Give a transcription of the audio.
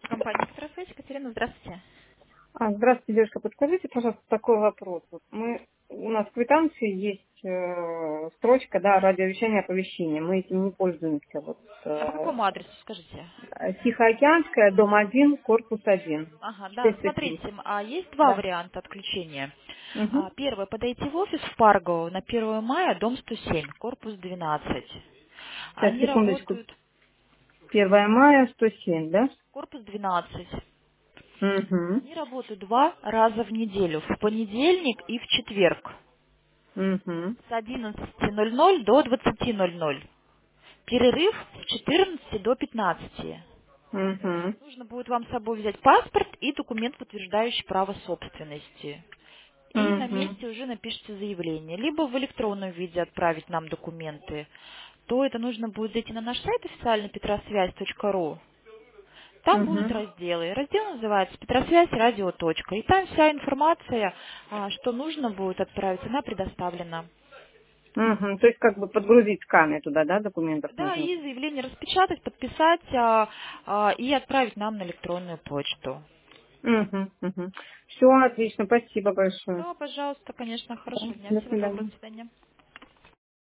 Компания «Экстрафейс». Екатерина, здравствуйте. Здравствуйте, девушка. Подскажите, пожалуйста, такой вопрос. У нас в квитанции есть строчка, да, радиовещание оповещения. Мы этим не пользуемся. А по какому адресу, скажите? Тихоокеанская, дом 1, корпус 1, Ага, да, 403. смотрите, есть два Да. варианта отключения. Угу. Первый, подойти в офис в Парго на 1 мая, дом 107, корпус 12. Сейчас, Они секундочку. работают, 1 мая, 107, да? корпус 12. Угу. Они работают 2 раза в неделю, в понедельник и в четверг, Угу. с 11:00 до 20:00. Перерыв с 14 до 15. Угу. Нужно будет вам с собой взять паспорт и документ, подтверждающий право собственности. И на Угу. месте уже напишите заявление. Либо в электронном виде отправить нам документы. То это нужно будет зайти на наш сайт официально petrosвязь.ру. Там будут Угу. разделы. Раздел называется «Петросвязь. Радио. Точка». И там вся информация, что нужно будет отправить, она предоставлена. Угу. То есть как бы подгрузить сканы туда, да, документов Да, нужно? и заявление распечатать, подписать и отправить нам на электронную почту. Угу. Угу. Все, отлично. Спасибо большое. Да, пожалуйста, конечно, Да, хорошего дня. до Всего доброго, свидания. до свидания.